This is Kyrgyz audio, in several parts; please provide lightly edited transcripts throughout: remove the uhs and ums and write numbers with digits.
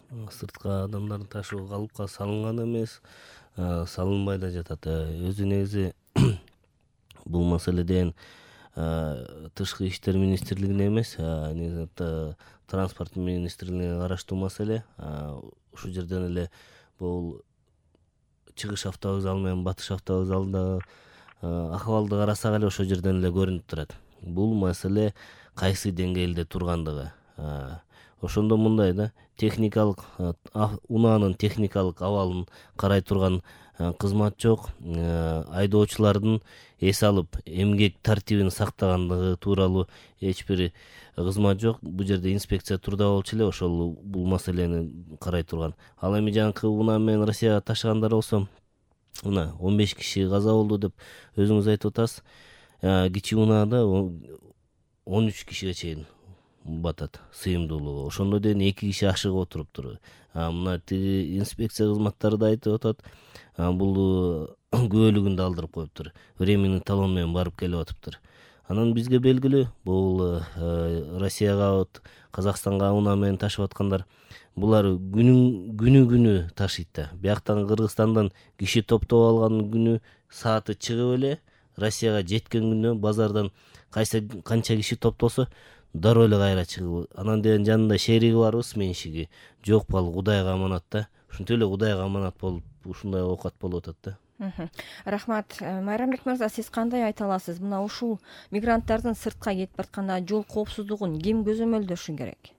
сыртка адамдарды ташуу калыпка салынган эмес, салынбай да жатат. Өзү негизи бул маселеден тышкы иштер министрлигине эмес, негизи транспорт министрлигине караштуу маселе. Ушул жерден эле бул чыгыш автовокзалы менен батыш автовокзалындагы акыбалды карасак эле ошол жерден эле көрүнүп турат. Бул маселе кайсы деңгээлде тургандыгы. Ошондо мындай да, техникалык унаанын техникалык абалын карай турган кызмат жок. Айдоочулардын эс алып эмгек тартибин сактагандыгы тууралуу эч бир кызмат жок. Бул жерде инспекция турда болчу эле ошол бул маселени карай турган. Ал эми жанакы унаа менен Россияга ташыгандар болсо, мына 15 киши каза болду деп өзүңүз айтып атасыз. Кичи унаада 13 кишиге чейин батат сыйымдуулугу. Ошондо дейин 2 киши ашыгып отуруптур. Мына тиги инспекция кызматтары да айтып атат, бул күбөлүгүн да алдырып коюптур. Временный талон менен барып келип атыптыр. Анан бизге белгилүү, бул Россияга, Казакстанга унаа менен ташып аткандар, булар күнү ташыйт да. Бияктан Кыргызстандан киши топтоп алган күнү сааты чыгып эле, Россияга жеткен күнү базардан канча киши топтолсо дароо эле кайра чыгып, анан деген жанында шериги барбыз, меншиги жок, бал Кудайга аманат да. Ушинтип эле Кудайга аманат болуп ушундай оокат болуп атат да. Рахмат. Майрамбек мырза, сиз кандай айта аласыз? Мына ушул мигранттардын сыртка кетип баратканда жол коопсуздугун ким көзөмөлдөшү керек?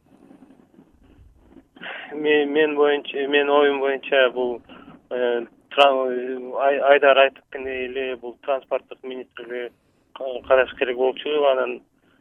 Менин оюм боюнча бул Айдар айткандай эле бул транспорттук министрлиги караш керек болчу. Анан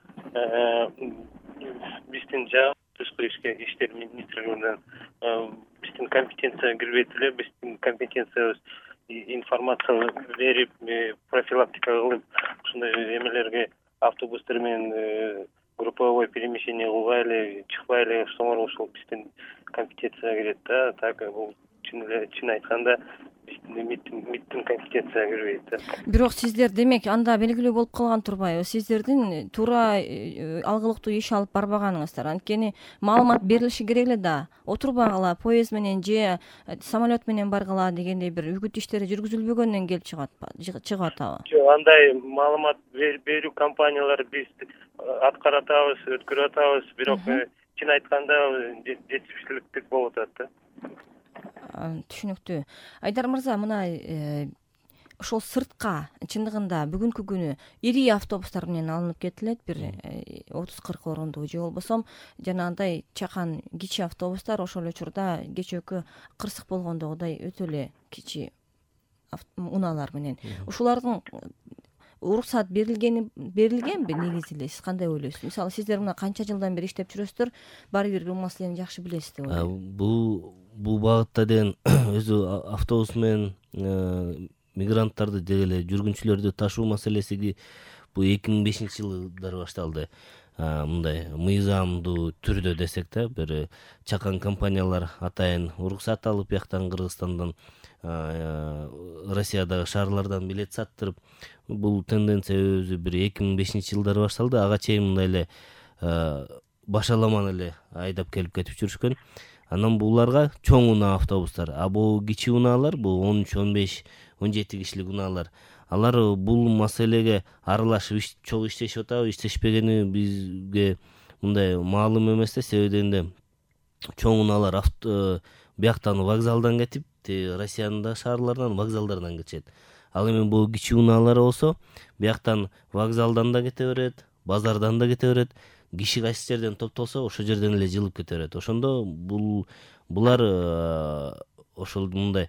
биздин тышкы иштер министрлигинен биздин компетенцияга кирбейт эле. Биздин компетенциябыз информация берип, профилактика кылып, ушундай эмелерге автобустар менен групповой перемещение кылбай эле, чыкпай эле, ошол биздин компетенцияга кирет да. Так бул чын айтканда биздин компетенцияга кирбейт да. Бирок сиздер демек анда белгилүү болуп калган турбайбы? Сиздердин туура алгылыктуу иш алып барбаганыңыздар. Анткени маалымат берилиши керек эле да. Отурбагыла, поезд менен же самолет менен баргыла дегендей бир үгүт иштери жүргүзүлбөгөндөн келип чыгып атабы? Жок, андай маалымат берүү компаниялары биз аткарып атабыз, өткөрүп атабыз, бирок чын айтканда жетишсиздик болуп атат да. Түшүнүктүү. Айдар мырза, мына ошол сыртка чындыгында бүгүнкү күнү ири автобустар менен алынып кетилет, бир 30-40 орондуу же болбосо жанагындай чакан кичи автобустар ошол учурда кечээкү кырсык болгондогудай өтө эле кичи унаалар менен. Ушулардын уруксат берилгенби негизи эле? Сиз кандай ойлойсуз? Мисалы, сиздер мына канча жылдан бери иштеп жүрөсүздөр, баары бир бул маселени жакшы билесиз деп ойлойм. Бул багытта деген өзү автобус менен мигранттарды деги эле жүргүнчүлөрдү ташуу маселеси бул 2005-жылдары башталды. Мындай мыйзамдуу түрдө десек да, бир чакан компаниялар атайын уруксат алып, бияктан Кыргызстандан, Россиядагы шаарлардан билет саттырып, бул тенденция өзү бир 2005-жылдары башталды. Ага чейин мындай эле башаламан эле айдап кетип жүрүшкөн. Анан буларга чоң унаа автобустар, бул кичи унаалар, бул 13-15, 17 кишилик унаалар. Алар бул маселеге аралашып чогуу иштешип атабы, иштешпегени бизге мындай маалым эмес да. Себеби дегенде чоң унаалар бияктан вокзалдан кетип, Россиянын да шаарларынан, вокзалдардан кетишет. Ал эми бул кичи унаалар болсо, бияктан вокзалдан да кете берет, базардан да кете берет. Киши кайсы жерден топтолсо, ошол жерден эле жылып кете берет. Ошондо булар ошол мындай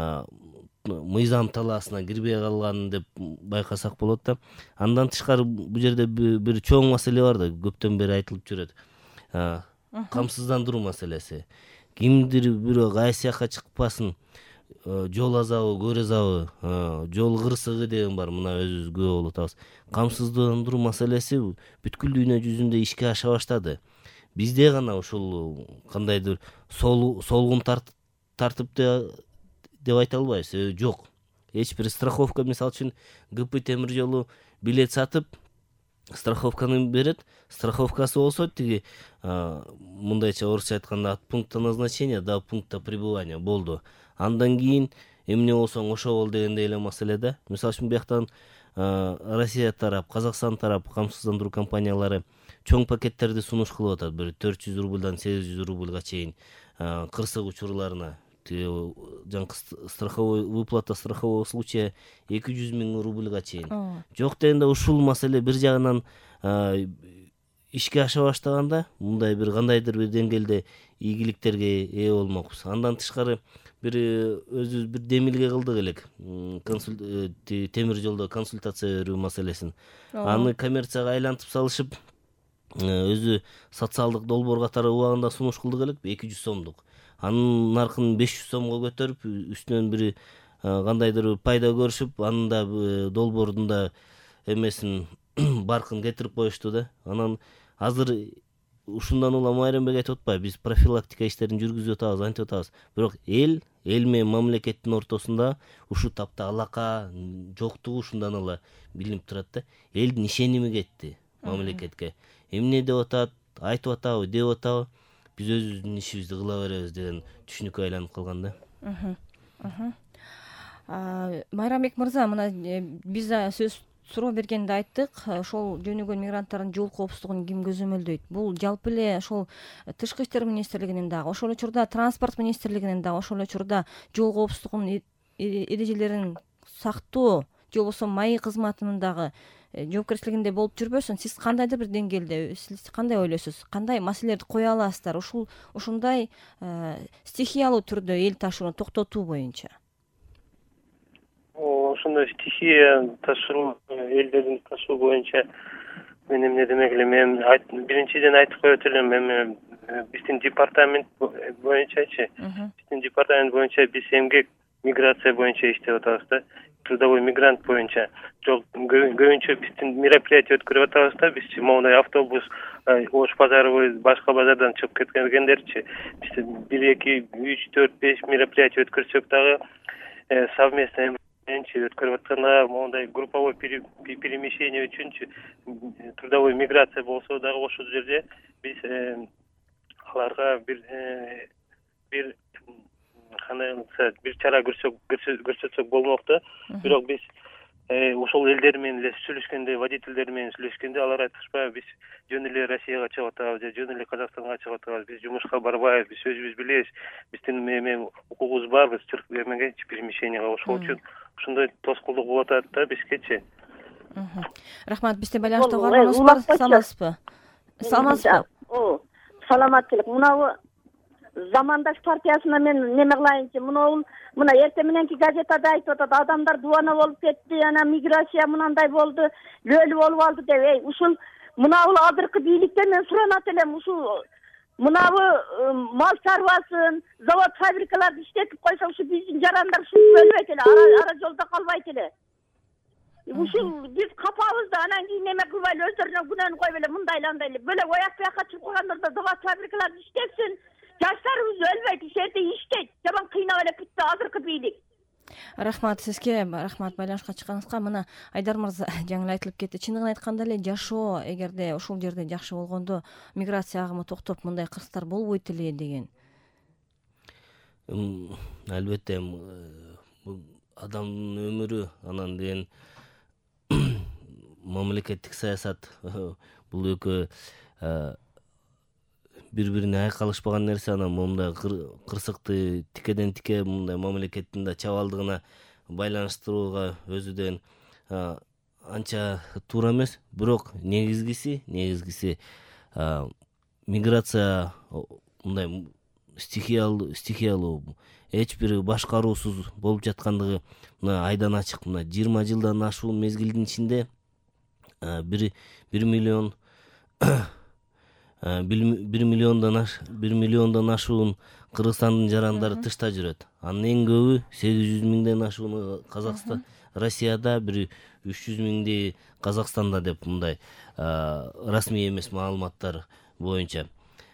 мыйзам талаасына кирбей калган деп байкасак болот да. Андан тышкары бул жерде бир чоң маселе бар да, көптөн бери айтылып жүрөт. Камсыздандыруу маселеси. Кимдир бирөө кайсы жакка чыкпасын, жол азабы, көр азабы, жол кырсыгы деген бар, мына өзүбүз күбө болуп атабыз. Камсыздандыруу маселеси бүткүл дүйнө жүзүндө ишке аша баштады. Бизде гана ушул кандайдыр солгун тартып деп айта албайбыз. Жок. Эч бир страховка, мисалы үчүн ГП темир жолу билет сатып, страховканы берет. Страховкасы болсо тиги мындайча орусча айтканда от пункта назначения до пункта пребывания болду. Андан кийин эмне болсоң ошо бол дегендей эле маселе да. Мисалы үчүн бияктан Россия тарап, Казакстан тарап камсыздандыруу компаниялары чоң пакеттерди сунуш кылып атат. Бир 400 рубльдан 800 рубльга чейин кырсык учурларына. Страховой выплата страхового случая 200 000 рубльга чейин. Жок дегенде ушул маселе бир жагынан ишке аша баштаганда мындай бир кандайдыр бир деңгээлде ийгиликтерге ээ болмокпуз. Андан тышкары өзүбүз бир демилге кылдык элек. Темир жолдо консультация берүү маселесин. Аны коммерцияга айлантып салышып, өзү социалдык долбоор катары убагында сунуш кылдык элек 200 сомдук. Анын наркын 500 сомго көтөрүп, үстүнөн бир кандайдыр пайда көрүшүп, анын да долбоордун да эмесин баркын кетирип коюшту да. Анан азыр ушундан улам Майрамбек айтып атпайбы, биз профилактика иштерин жүргүзүп атабыз, антип атабыз. Бирок эл менен мамлекеттин ортосунда ушу тапта алака жоктугу ушундан эле билинип турат да. Элдин ишеними кетти мамлекетке. Эмне деп атат, айтып атабы, деп атабы, биз өзүбүздүн ишибизди кыла беребиз деген түшүнүккө айланып калган да. Майрамбек мырза, мына биз сөз суроо бергенде айттык, ошол жөнөгөн мигранттардын жол коопсуздугун ким көзөмөлдөйт? Бул жалпы эле ошол Тышкы иштер министрлигинин дагы, ошол учурда транспорт министрлигинин дагы, ошол учурда жол коопсуздугунун эрежелерин сактоо, же болбосо маи кызматынын дагы жоопкерчилигинде болуп жүрбөсүн? Сиз кандайдыр бир деңгээлде сиз кандай ойлойсуз? Кандай маселелерди кое аласыздар ушундай стихиялуу түрдө эл ташууну токтотуу боюнча? Ошондой стихия ташуу, элдердин ташуу боюнча мен эмне демек элем, мен биринчиден айтып коет элем, эми биздин департамент боюнчачы, биз эмгек миграция боюнча иштеп атабыз да. Трудовой мигрант боюнча көбүнчө биздин мероприятие өткөрүп атабыз да. Биз моундай автобус Ош базары, башка базардан чыгып кеткендерчи, биз 1, 2, 3, 4, 5 мероприятие өткөрсөк дагы совместно өткөрүп атканда моундай групповой перемещение үчүнчү трудовой миграция болсо дагы ошол жерде биз аларга бир чара көрсөтсөк болмок да. Бирок биз ошол элдер менен эле сүйлөшкөндө, водительдер менен сүйлөшкөндө алар айтышпайбы, биз жөн эле Россияга чыгып атабыз же жөн эле Казакстанга чыгып атабыз, биз жумушка барбайбыз, биз өзүбүз билебиз, биздин укугубуз бар, биз чыркып перемещенияга. Ошол үчүн ушундай тоскоолдук болуп атат да бизгечи. Рахмат, бизде байланышта калганыбыз бар. Саламатсызбы? Саламаттылык. Мынабу Замандаш партиясына мен неме кылайынчы, мына эртең мененки газетада айтып атат, адамдар дубана болуп кетти, ана миграция мынандай болду, лөлү болуп алды деп. Ушул мынабу азыркы бийликтен мен суранат элем, ушул мынабу мал чарбасын, завод фабрикаларды иштетип койсо, ушу биздин жарандар ушинтип өлбөйт эле, ара жолдо калбайт эле. Ушул биз капабыз да, анан кийин неме кылбайлы, өздөрүнө күнөөнү коюп эле мындайландай эле. Бөлөк ояк буяка чыгып калгандырда завод фабрикаларды иштетсин. Жаштарыбыз өлбөйт, ишерде иштейт. Жаман кыйнап эле бүттү азыркы бийлик. Рахмат сизге, рахмат байланышка чыкканыңызга. Мына Айдар мырза жаңы айтылып кетти. Чындыгын айтканда эле жашоо эгерде ошол жерде жакшы болгондо миграция агымы токтоп мындай кырсыктар болбойт эле деген. Албетте бул адамдын өмүрү, анан деген мамлекеттик саясат бул экөө бири-бирине айкалышпаган нерсе. Анан момундай кырсыкты тикеден тике мындай мамлекеттин да чабалдыгына байланыштырууга өзүдөн анча туура эмес. Бирок негизгиси миграция мындай стихиялуу эч бир башкаруусуз болуп жаткандыгы мына айдан ачык. Мына 20 жылдан ашуун мезгилдин ичинде 1 миллиондон ашуун Кыргызстандын жарандары тышта жүрөт. Анын эң көбү 800 000ден ашууну Казакстан, Россияда, 300 000 Казакстанда деп мындай расмий эмес маалыматтар боюнча.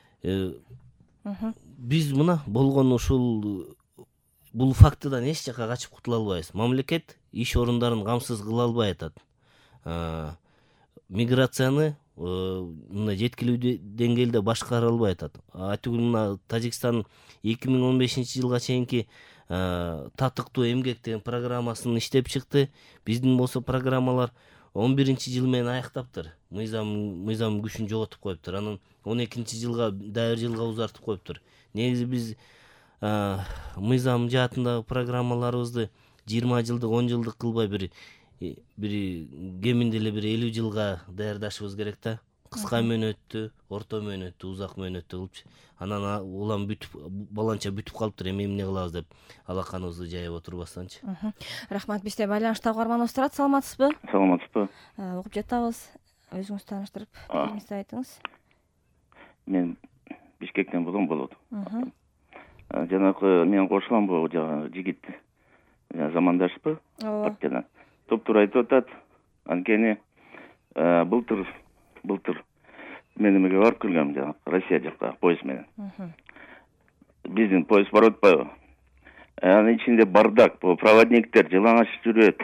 Биз мына болгон ушул бул фактыдан эч жака качып кутула албайбыз. Мамлекет иш орундарын камсыз кыла албай атат. миграцияны мына жеткилүү деңгээлде башкара албай атат. Атүгүл мына Тажикстан 2015 жылга чейинки татыктуу эмгек деген программасын иштеп чыкты. Биздин болсо программалар 11 жыл менен аяктаптыр. Мыйзам күчүн жоготуп коюптур. Анан 12 жылга да 1 жылга узартып коюптур. Негизи биз мыйзам жаатындагы программаларыбызды 20 жылдык 10 жылдык кылбай бир кеминде эле бир 50 жылга даярдашыбыз керек да. Кыска мөөнөттүү, орто мөөнөттүү, узак мөөнөттүү кылып, анан улам баланча бүтүп калыптыр. Эми эмне кылабыз деп алаканыбызды жайып отурбастанчы. Рахмат. Бизде байланышта угарманыбыз турат. Саламатсызбы? Саламатсызбы? Угуп жатабыз. Өзүңүз тааныштырып, пикириңизди айтыңыз. Мен Бишкектен болот. Жанагы мен кошуламбы, жана жигит замандашпы партиядан. Топтур айтып атат. Анткени былтыр мен эмеге барып келгем, жана Россия жакка поезд менен. Биздин поезд барып атпайбы? Анын ичинде бардак, проводниктер жылаңач жүрөт.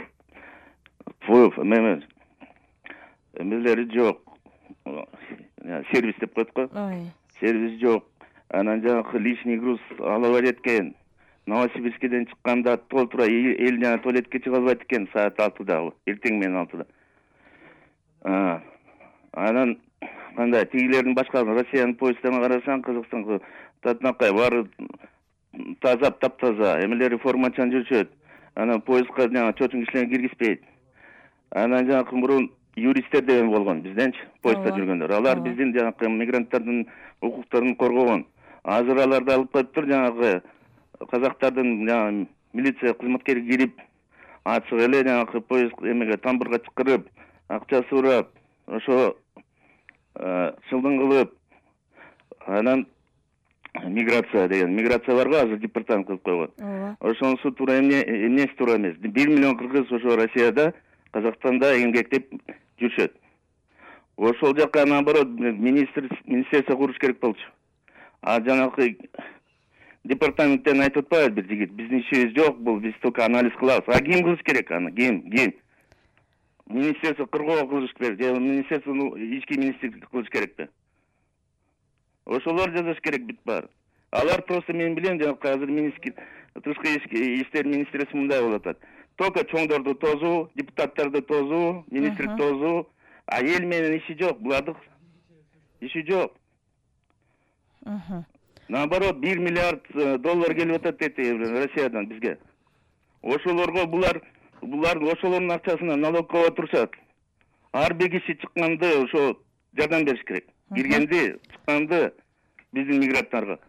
Эмелери жок. Сервис деп коет го. Сервис жок. Анан жанагы лишний груз алып кеткен. Новосибирскеден чыкканда толтура эл жана туалетке чыга албайт экен саат 6-да, эртең менен 6-да. Анан кандай тигилердин башка Россиянын поезддерин карасаң, Кыргызстанга татнакай баары таза, таптаза, эмелери формачан жүрүшөт. Анан поездга жана чочун кишилерди киргизбейт. Анан жанагы мурун юристтер деген болгон бизденчи поездда жүргөндөр. Алар биздин жанагы мигранттардын укуктарын коргогон. Азыр аларды алып коюптур, жанагы казактардын жана милиция кызматкери кирип, ачык эле жанагы поезд эмеге тамбурга чакырып, акча сурап, ошо чылдың кылып, анан миграция барго азыр департамент кылып койгон. Ошонусу туура эмнеси туура эмес. 1 миллион кыргыз ошо Россияда, Казакстанда эмгектеп жүрүшөт. Ошол жакка наоборот министерство куруш керек болчу. Жанагы департаменттен айтып атпайбы бир жигит, биздин ишибиз жок, бул биз только анализ кылабыз. Ким кылыш керек аны? Ким? Министерство кыргоо кылыш керек, же министерство ички министрлик кылыш керекпи? Ошолор жазыш керек бүт баары. Алар просто мен билем, жанагы азыр тышкы иштер министриясы мындай болуп атат. Только чоңдорду тозуу, депутаттарды тозуу, министрлик тозуу, а эл менен иши жок, булардын иши жок. Наоборот, 1 миллиард доллар келип атат дейт Россиядан бизге. Ошолорго булар ошолордун акчасынан налогко отурушат. Ар бир киши чыкканды ошо жардам бериш керек. Киргенди, чыкканды биздин мигранттарга.